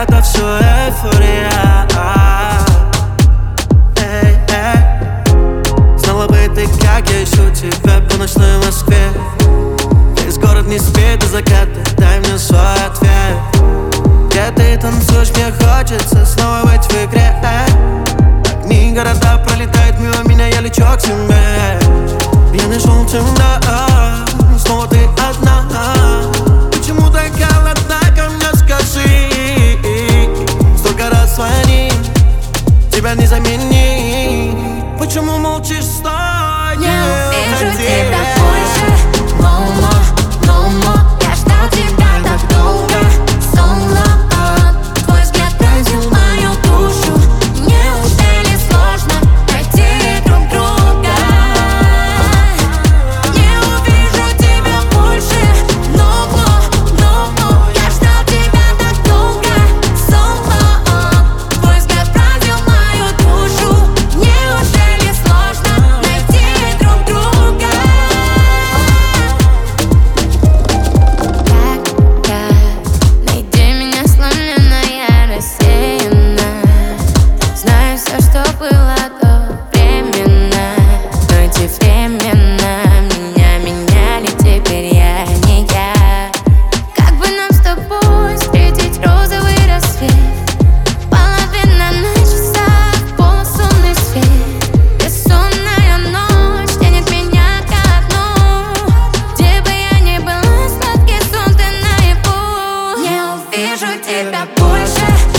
это все эйфория. Знала бы ты, как я ищу тебя по ночной Москве. Весь город не спит до заката, дай мне свой ответ. Где ты танцуешь, мне хочется снова быть в игре. Огни города пролетают мимо меня, я лечу к тебе. Пьяный желтым, да, снова ты одна. Почему так холодна ко мне, скажи? Столько раз звони, тебя не заменить. Почему молчишь, стой? Не увижу тебя больше. No more, no more. Я ждал тебя так долго. So long. Твой взгляд пронзил мою душу. Неужели сложно найти друг друга? Не увижу тебя больше. No more, no more. Я ждал тебя так долго. So long. Твой взгляд пронзил мою душу. Неужели сложно найти друг друга? Найди меня сломленная, рассеянная. Знаю все, что было до временно, но эти времена меня меняли, теперь я не я. Как бы нам с тобой встретить розовый рассвет? Половина на часах, полусонный свет. Бессонная ночь тянет меня ко дну. Где бы я ни была, сладкий сон ты наяву. Не увижу тебя больше.